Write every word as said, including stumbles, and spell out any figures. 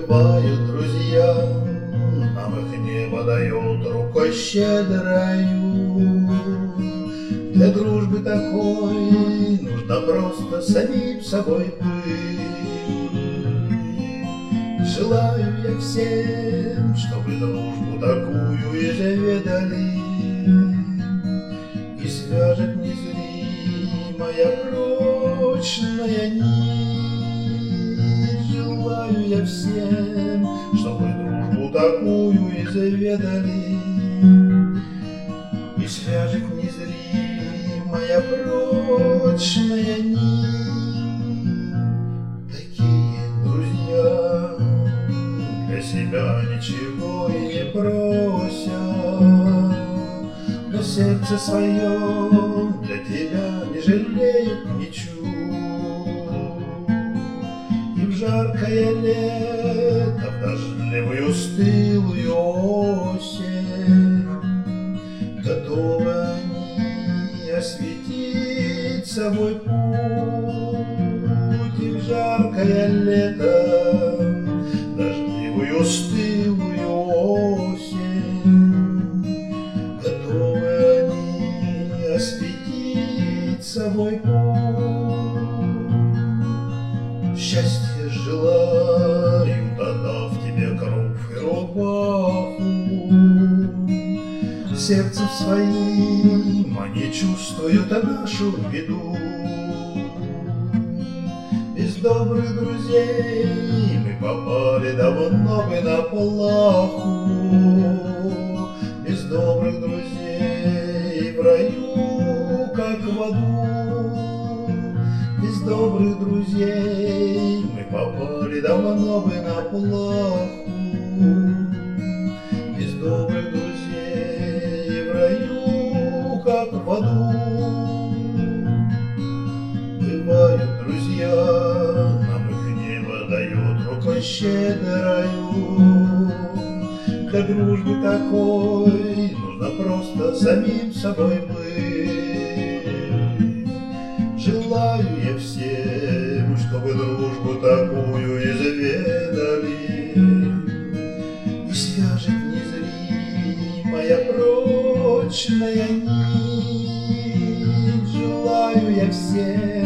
Бывают друзья, нам их небо дает рукой щедрою. Для дружбы такой нужно просто самим собой быть. Желаю я всем, чтобы дружбу такую изведали, и свяжет незримая прочная нить. Желаю я всем, чтобы дружбу такую изведали, и свяжет незримая прочная нить. Такие друзья для себя ничего и не просят, но сердце свое для тебя не жалеют ничуть. И в жаркое лето, в дождливую стылую осень готовы они осветить собой путь. И в жаркое лето, дождливую стылую осень готовы они осветить собой путь. Счастье желают, отдав тебе кров и рубаху. Сердцем своим они чувствуют нашу беду. Без добрых друзей мы попали давно бы на плаху. Без добрых друзей в раю, как в аду. Без добрых друзей мы попали давно бы на плаху. Без добрых друзей в раю, как в аду. Бывают друзья, нам их небо дает рукой щедрою. Для дружбы такой нужно просто самим собой быть. Желаю я всем, чтобы дружбу такую изведали, и свяжет незримая прочная нить. Желаю я всем,